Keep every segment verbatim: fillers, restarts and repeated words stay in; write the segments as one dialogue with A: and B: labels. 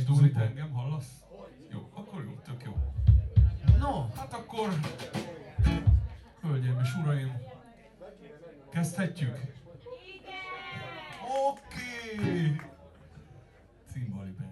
A: Dóri, te engem hallasz? Jó, akkor jó, tök jó. No, hát akkor, hölgyeim és uraim, kezdhetjük? Oké! Okay. Cimbali band.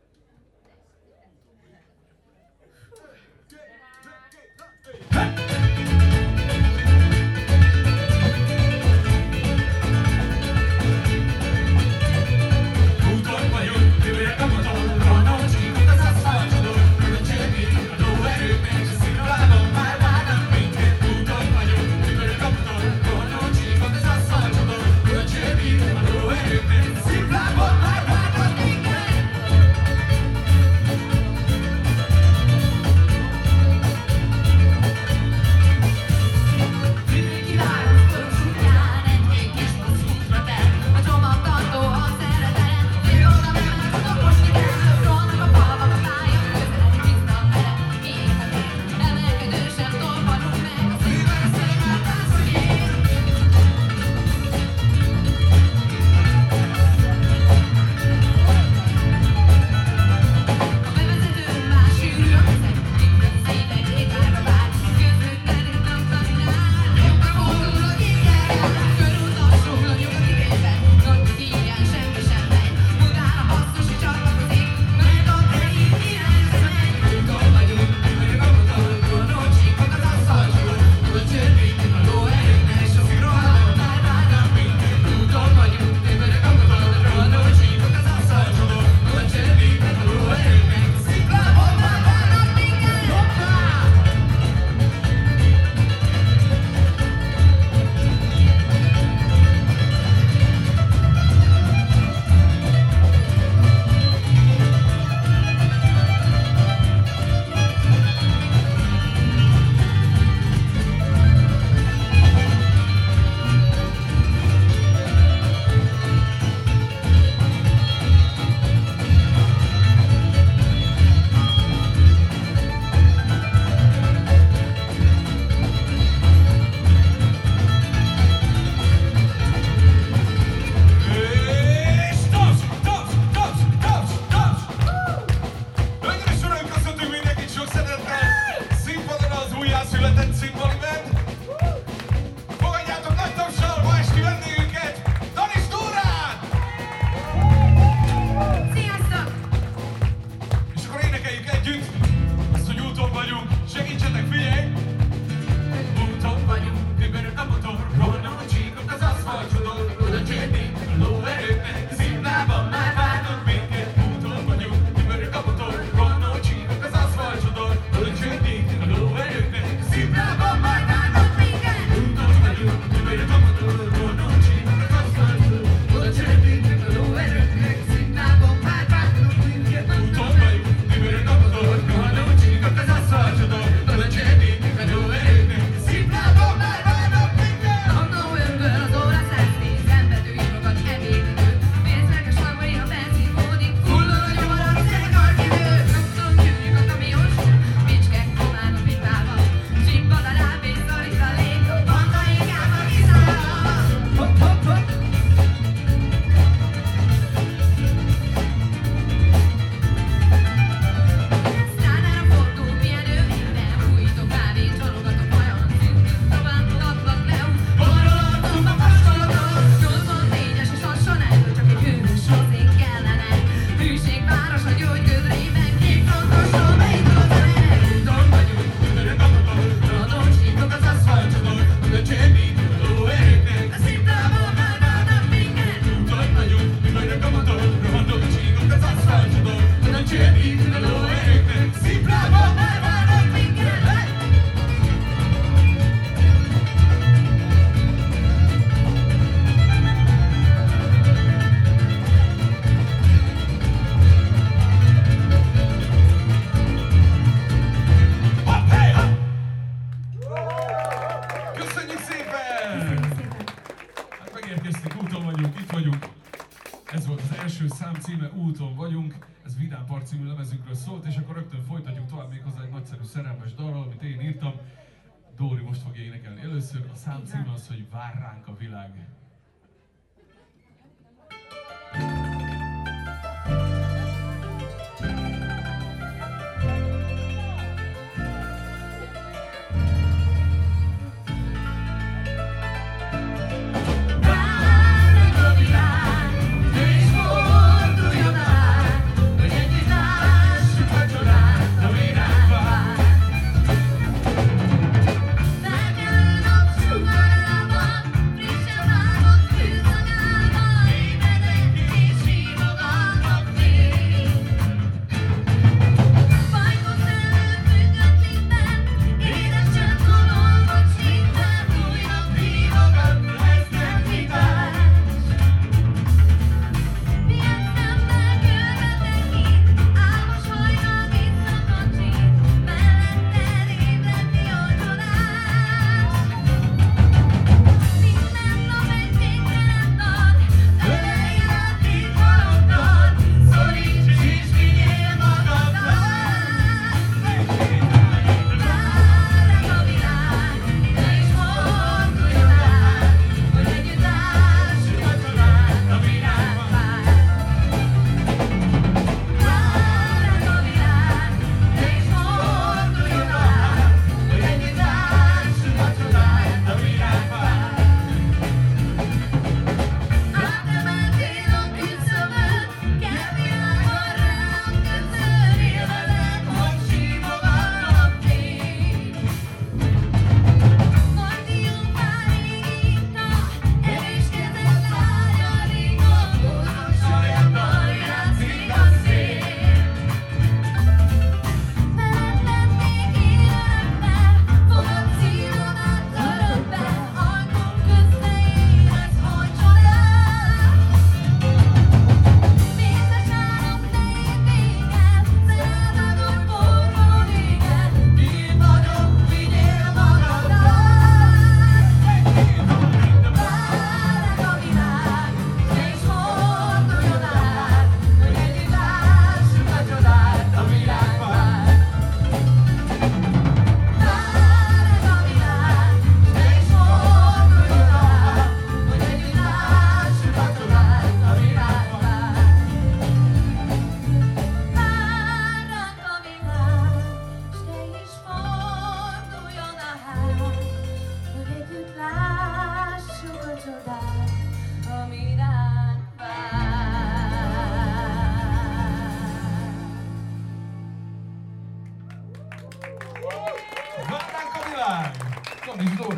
A: Úton vagyunk, ez Vidám Part című lemezünkről szólt, és akkor rögtön folytatjuk tovább még hozzá egy nagyszerű szerelmes dalral, amit én írtam. Dóri most fogja énekelni először, a szám címe az, hogy Vár ránk a világ. Thank you.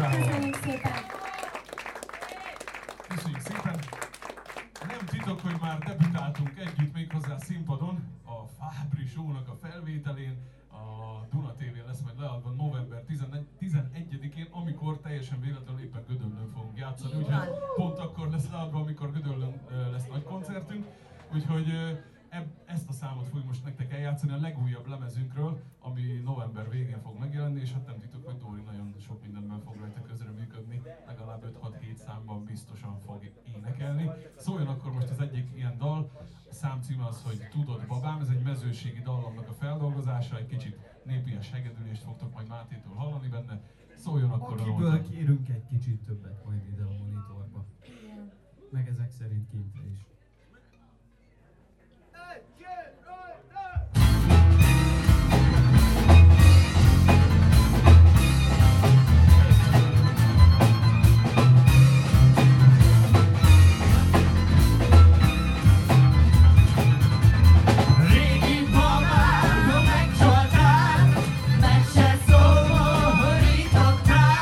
B: Köszönjük szépen!
A: Köszönjük szépen! Nem titok, hogy már debütáltunk együtt méghozzá színpadon, a Fábri Show-nak a felvételén, a Duna té vén lesz majd leadva november tizenegyedikén, amikor teljesen véletlenül éppen Gödöllőn fogunk játszani, úgyhogy pont akkor lesz leadva, amikor Gödöllőn lesz nagy koncertünk, úgyhogy ezt a számot fogjuk most nektek eljátszani a legújabb lemezünkről, ami november végén fog megjelenni, és hát nem titok, hogy Dóri nagyon sok mindenben fog rajta közreműködni, legalább öt-hat-hét számban biztosan fog énekelni. Szóljon akkor most az egyik ilyen dal, a szám címe az, hogy Tudod babám, ez egy mezőségi dallamnak a feldolgozása, egy kicsit népies hegedülést fogtok majd Mátétól hallani benne. Szóljon akkor a
C: Akiből a kérünk egy kicsit többet majd ide a monitorba. Meg ezek szerint kintre is.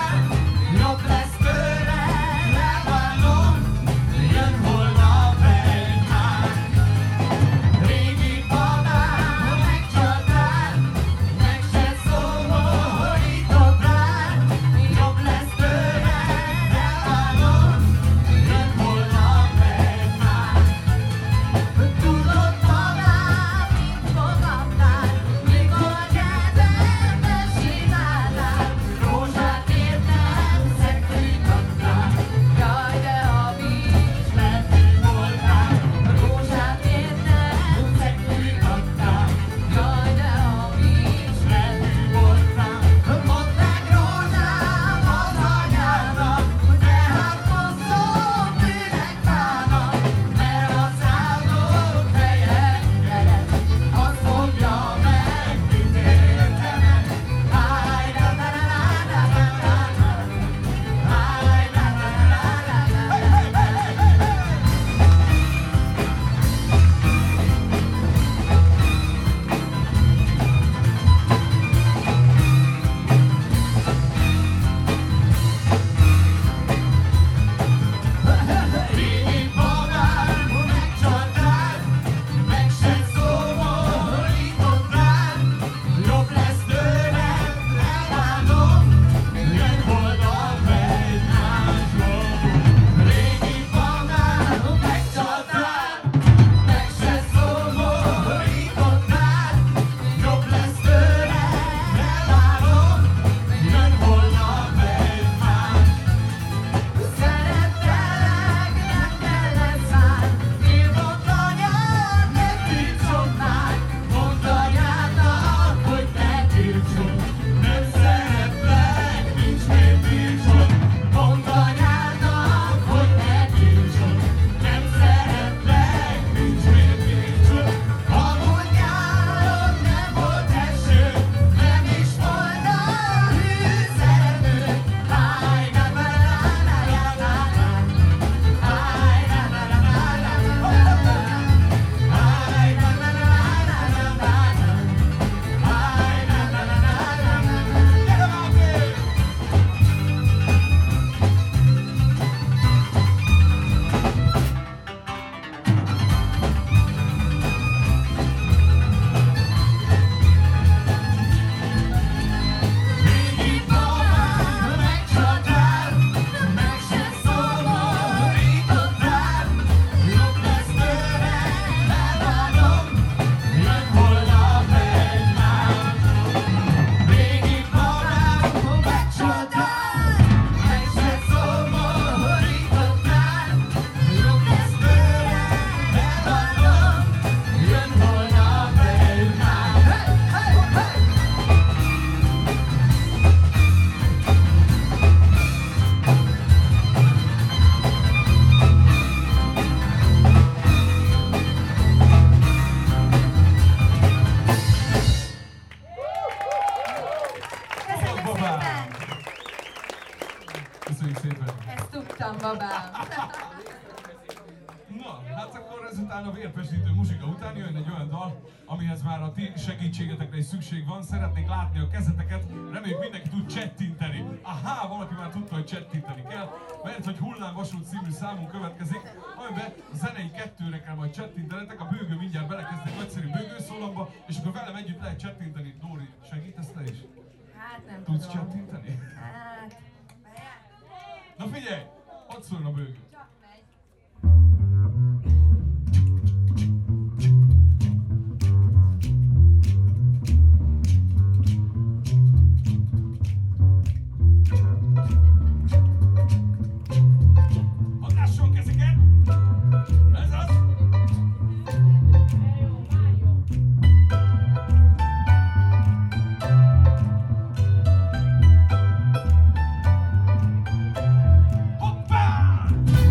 D: Jön holnap
A: dologgal, amihez már a ti segítségetekre is szükség van. Szeretnék látni a kezeteket, reméljük mindenki tud csettinteni. Aha, valaki már tudta, hogy csettinteni kell, mert hogy Hullámvasút című számunk következik, amiben a zenei kettőre kell majd csettintenetek, a bőgő mindjárt belekezd egy nagyszerű bőgőszólamba, és akkor velem együtt lehet csettinteni. Dóri, segítesz te is?
B: Hát nem
A: Tudsz
B: tudom.
A: csettinteni?
B: Hát...
A: Na figyelj! Ott szóljon a bőgő.
B: Csak megy.
A: Hatásson kezeket! Ez az! Hoppá!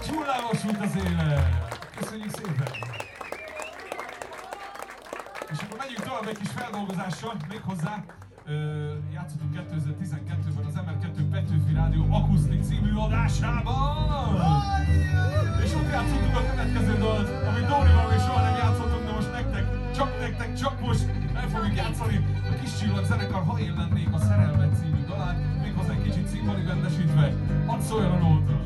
A: Csúllávosult az élet! Köszönjük szépen! És akkor megyünk tovább egy kis feldolgozással, méghozzá ö, játszottunk kétezer-tizenkettőben az em er kettő Petőfi Rádió Akusztik című adásában! És ott játszottunk a következő dalt, amit Dórival még soha nem játszottunk, de most nektek, csak nektek, csak most el fogjuk játszani a Kis Csillag zenekar Ha én lennék a szerelmet című dalát, méghozzá egy kicsit színvalibendesítve. Hadd szóljon a nóta!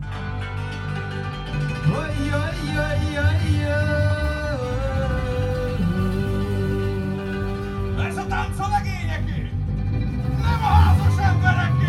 A: Ez a tánc a legényeké, nem a házas embereké!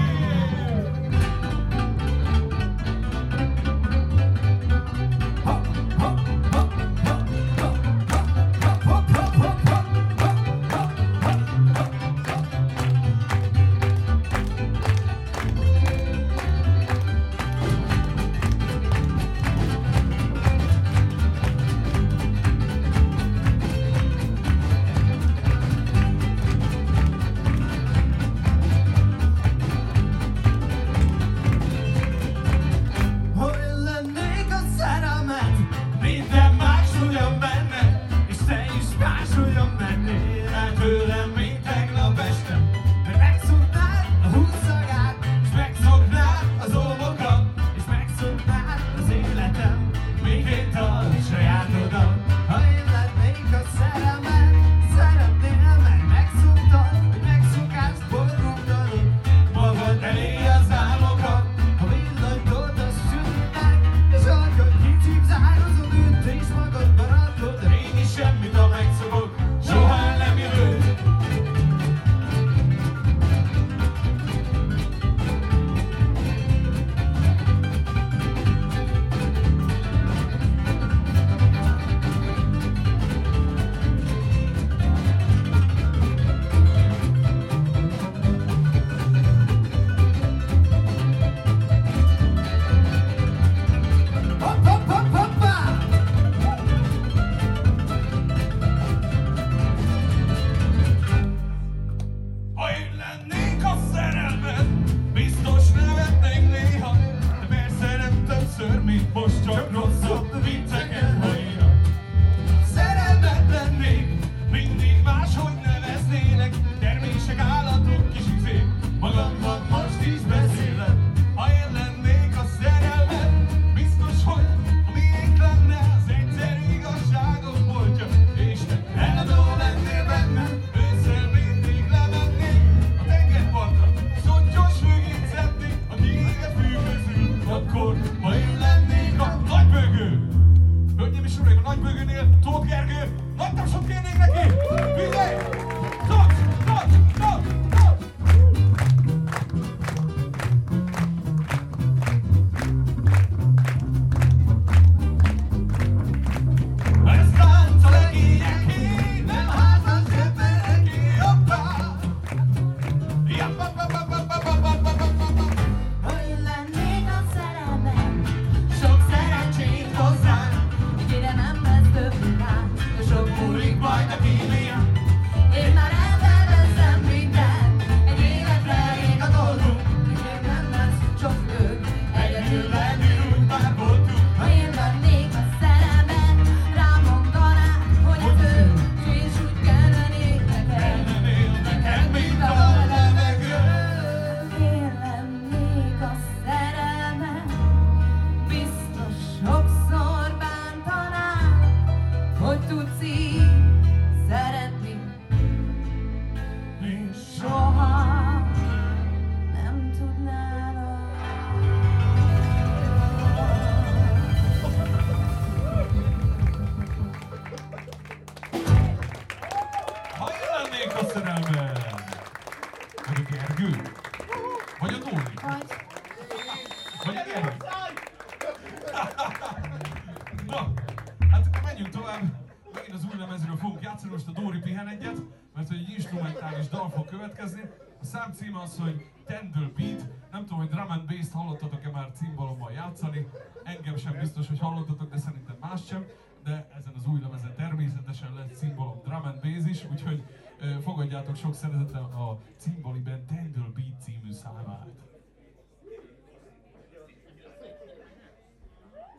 A: Most a Dóri pihen egyet, mert hogy egy instrumentális dal fog következni. A szám címe az, hogy Tender Beat. Nem tudom, hogy drum and bass-t hallottatok-e már cimbalommal játszani. Engem sem biztos, hogy hallottatok, de szerintem más sem. De ezen az új lemezen természetesen lesz cimbalom drum and bass is, úgyhogy uh, fogadjátok sok szeretettel a Cimbali Band Tender Beat című számát.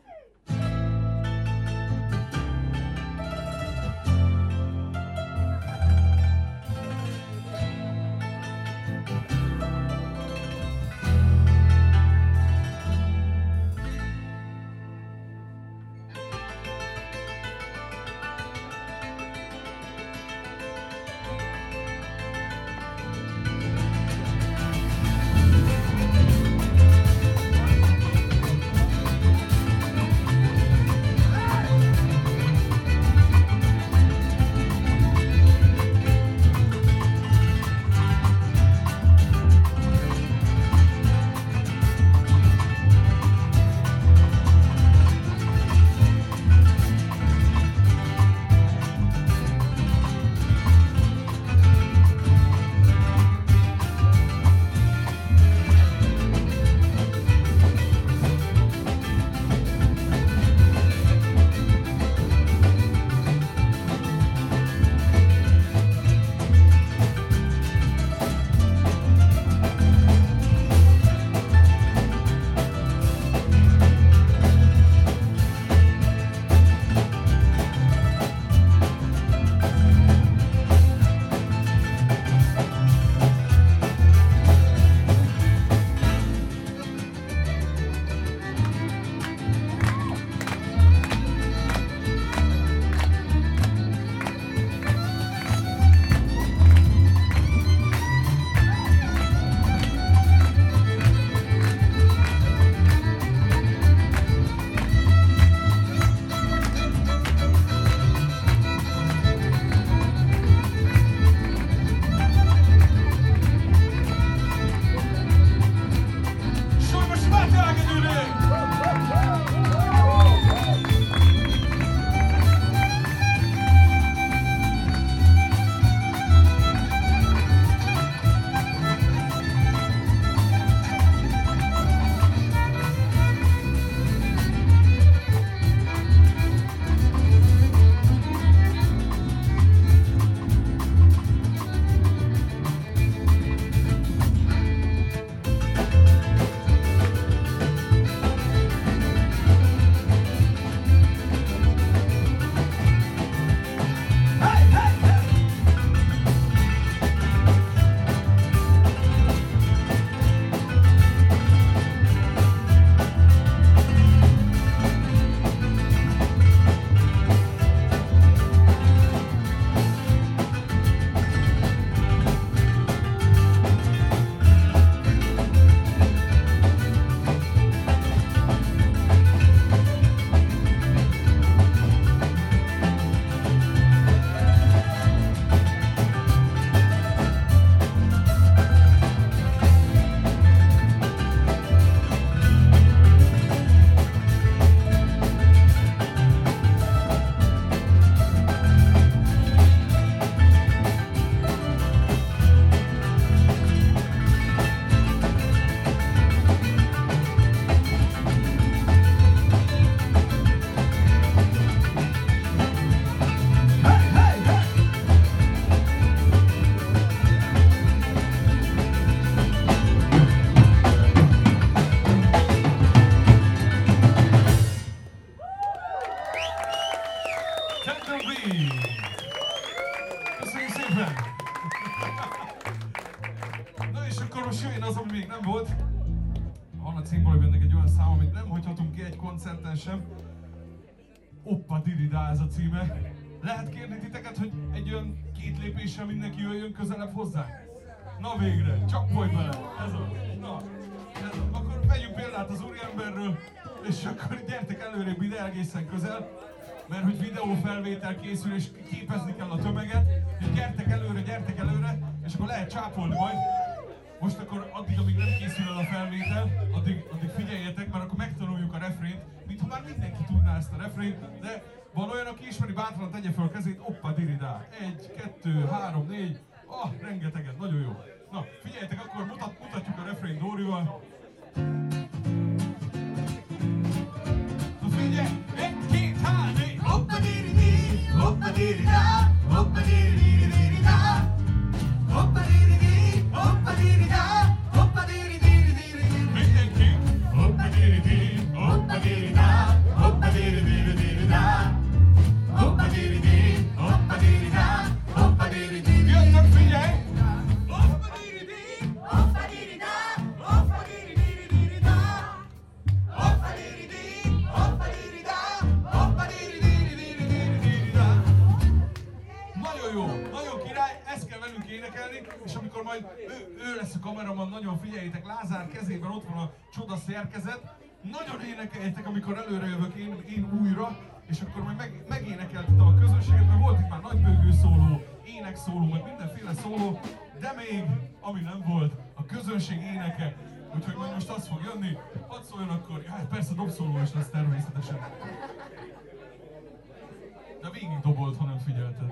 A: címból jönnek egy olyan szám, amit nem hagyhatunk ki egy koncerten sem. Oppa Dirida ez a címe. Lehet kérni titeket, hogy egy olyan két lépéssel mindenki jöjjön közelebb hozzánk? Na végre, csak folyj bele! Ez az. Na, ez az. Akkor vegyünk példát az úriemberről, és akkor gyertek előrébb ide egészen közel, mert hogy videófelvétel készül, és képezni kell a tömeget, és gyertek előre, gyertek előre, és akkor lehet csápolni majd. Most akkor addig, amíg nem készül el a felvétel, addig, addig figyeljetek, mert akkor megtanuljuk a refrént, mintha már mindenki tudná ezt a refrént, de van olyan, aki ismeri, bátran tegye fel a kezét, oppa dirida. Egy, kettő, három, négy, ah, rengeteget, nagyon jó. Na, figyeljetek, akkor mutat, mutatjuk a refrént Dórival. Na figyelj! Egy, két, három, négy! Oppa diridi, oppa dirida, oppa dirida, oppa diridi, oppa dirida, oppa diridi. Mindenki! Oppa diridi, oppa dirida, oppa dirida, oppa diridi, oppa dirida, oppa diridi. Jöttök, figyelj! Oppa diridi, oppa dirida, oppa dirida, oppa diridi, oppa dirida, oppa dirida. Nagyon jó, nagyon király, ezt kell velünk énekelni, és amikor majd ő, ő lesz a kameraman, nagyon figyeljétek, Lázár kezében ott van a csoda szerkezet, nagyon énekeljetek, amikor előre jövök én, én újra, és akkor majd meg, megénekeltetem a közönséget, mert volt itt már nagybőgő szóló, énekszóló, meg mindenféle szóló, de még, ami nem volt, a közönség éneke. Úgyhogy majd most az fog jönni, hadd szóljon akkor, ja, persze dobszóló is lesz természetesen. De végig dobolt, ha nem figyelted.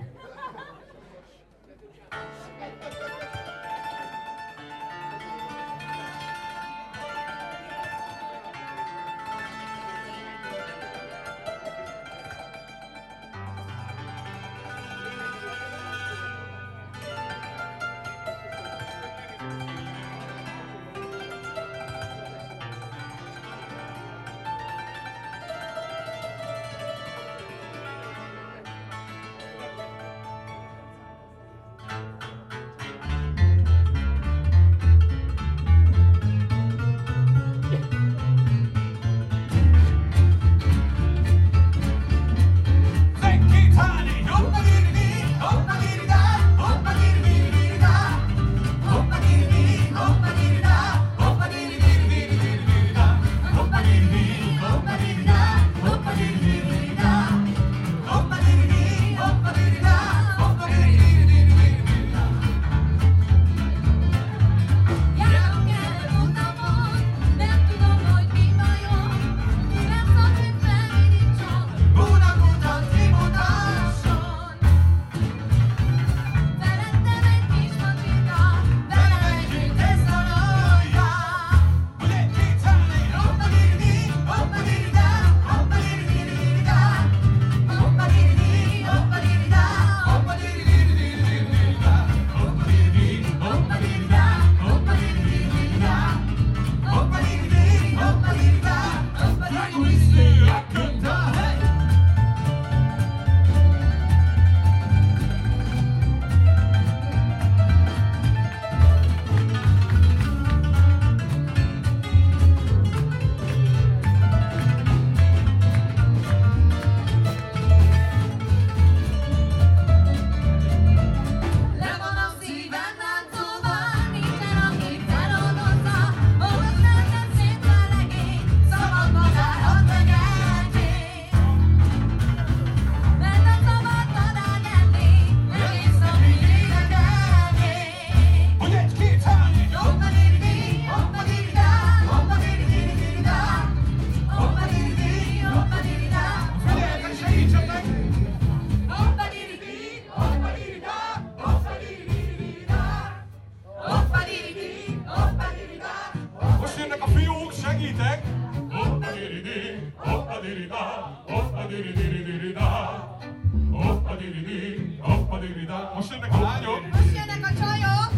A: Most jönnek a lányok!
B: Most jönnek a csajok!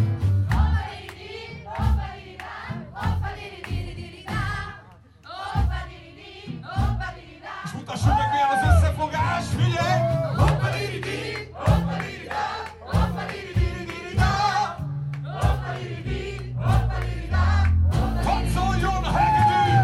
A: És mutassuk meg, milyen az összefogás, figyelj! Hadd szóljon a hegedű!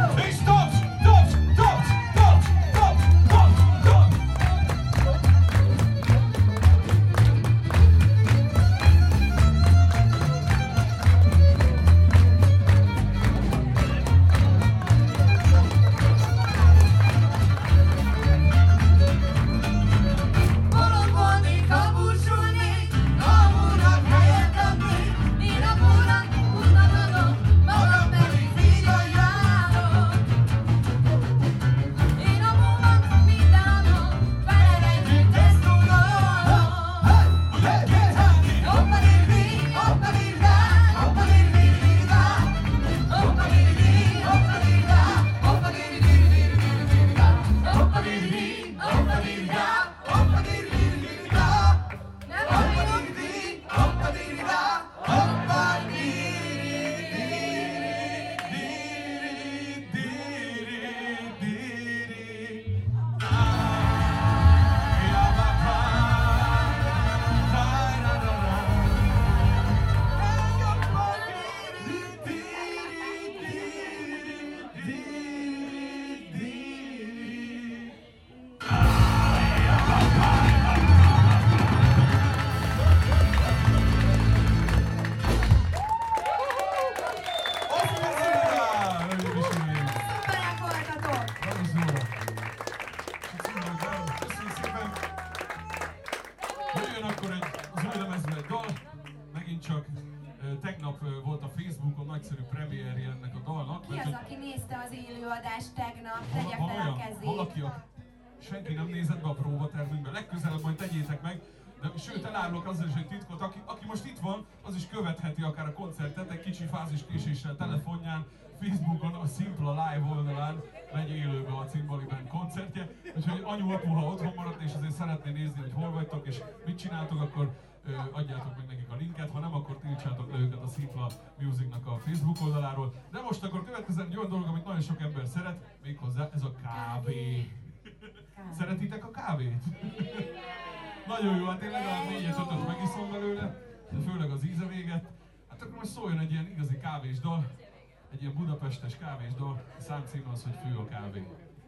B: Ki az, aki nézte az élőadást tegnap?
A: Van,
B: Tegye
A: van
B: fel a
A: olyan,
B: kezét.
A: valaki, a, senki nem nézett be a próbatermünkbe, legközelebb majd tegyétek meg, de sőt elárulok azzal is egy titkot, aki, aki most itt van, az is követheti akár a koncertet, egy kicsi fáziskéséssel telefonján, Facebookon, a Szimpla Live oldalán megy élőbe a Cimbali Band koncertje, úgyhogy anyu, apu, ha otthon maradt és azért szeretné nézni, hogy hol vagytok és mit csináltok, akkor ö, adjátok meg nekik a linket, ha nem, akkor tiltsátok le őket a Szimpla Musicnak a Facebook oldaláról. De most akkor következzen egy olyan dolog, amit nagyon sok ember szeret, méghozzá ez a kávé. Szeretitek a kávét? Nagyon jó, hát én legalább négyet ötöt megiszom belőle, de főleg az íze véget. Hát akkor most szóljon egy ilyen igazi kávés dal, egy ilyen budapestes kávés dal, a számcíme az, hogy Fő a kávé.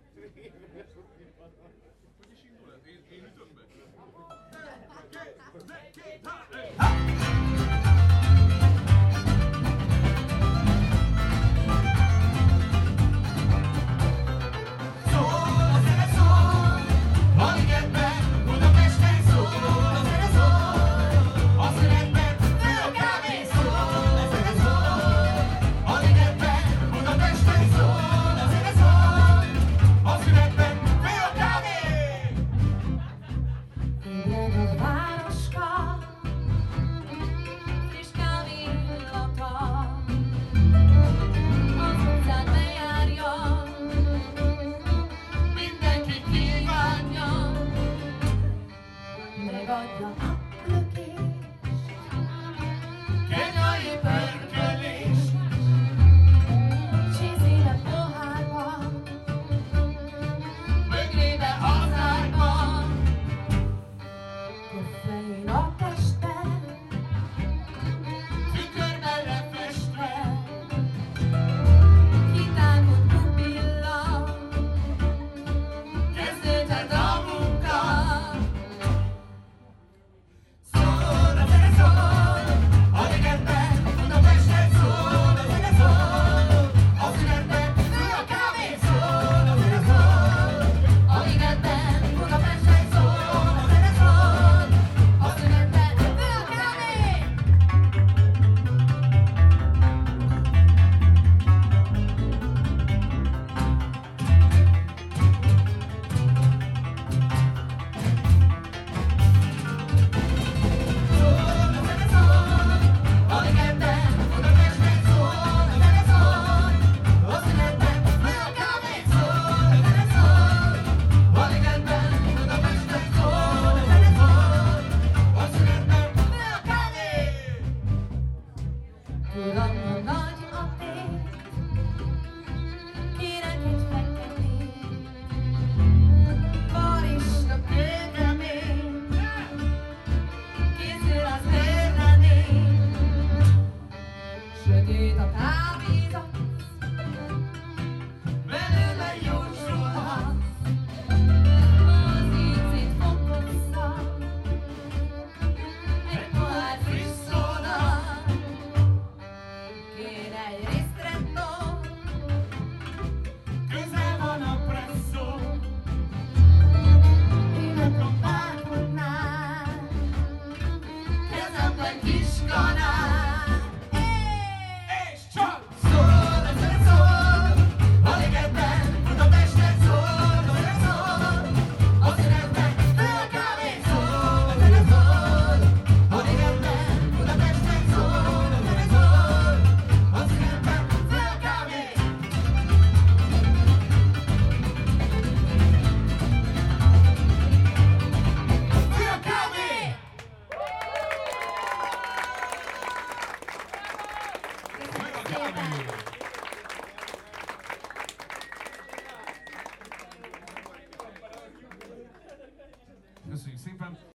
A: Én ütöm be.